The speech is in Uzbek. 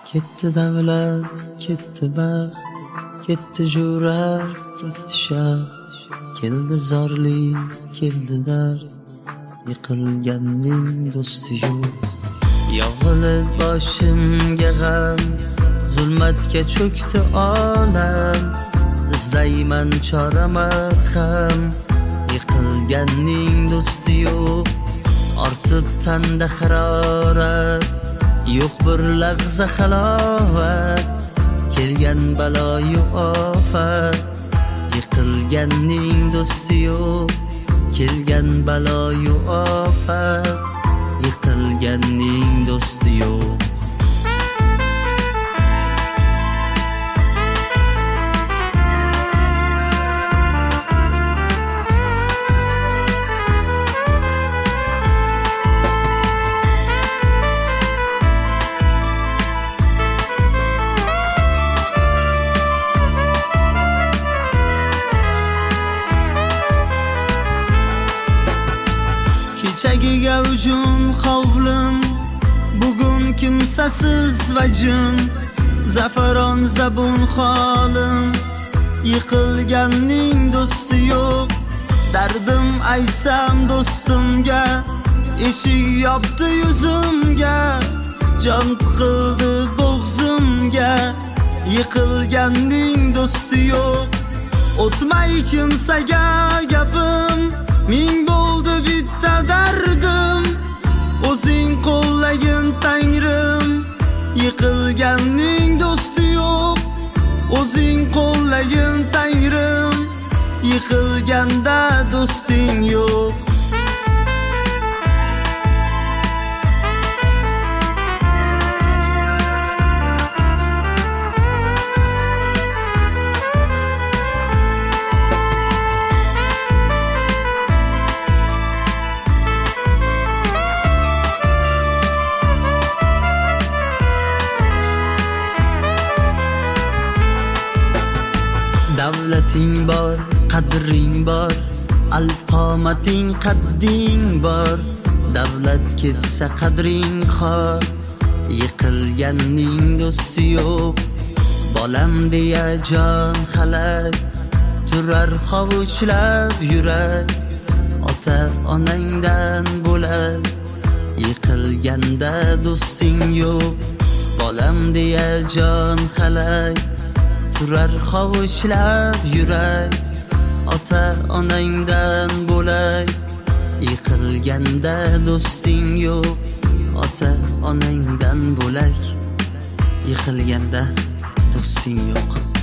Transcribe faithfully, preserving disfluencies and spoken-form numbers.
Ketdi davlat, ketdi baxt, ketdi jur'at, ketdi shaxt, keldi zorlik, keldi dard, yiqilganning do'sti yo'q. Yog'ilib boshimga g'am, zulmatga cho'kdi olam, izlayman chora marham, yiqilganning do'sti yo'q. Ortib tanda harorat, yo'q bir lahza halovat, kelgan baloyu ofat, yiqilganning do'sti yo'q. Kelgan baloyu ofat, yiqilganning do'sti yo'q. Kechagiga hujum hovlim, bugun kimsasiz va jim, zafaron zabun holim, yiqilganning do'sti yo'q. Dardim aytsam do'stimga, eshik yopdi yuzimga, jon tiqildi bo'g'zimga, yiqilganning do'sti yo'q. O'tmay kimsaga gapim, ming bo'ldi bitta dardim, o'zing qo'llagin Tangrim, yiqilganning do'sti yo'q. O'zing qo'llagin Tangrim, yiqilganda do'sting yo'q. Davlating bor, qadring bor, alqomating qadding bor. Davlat ketsa qadring xor, yiqilganning do'sti yo'q. Bolam deya jon xalak, turar hovuchlab yurak, ota onangdan bo'lak, yiqilganda do'sting yo'q. Bolam deya jon xalak, turar hovuchlab yurak, ota onangdan bo'lak, yiqilganda do'sting yo'q. Ota onangdan bo'lak, yiqilganda do'sting yo'q.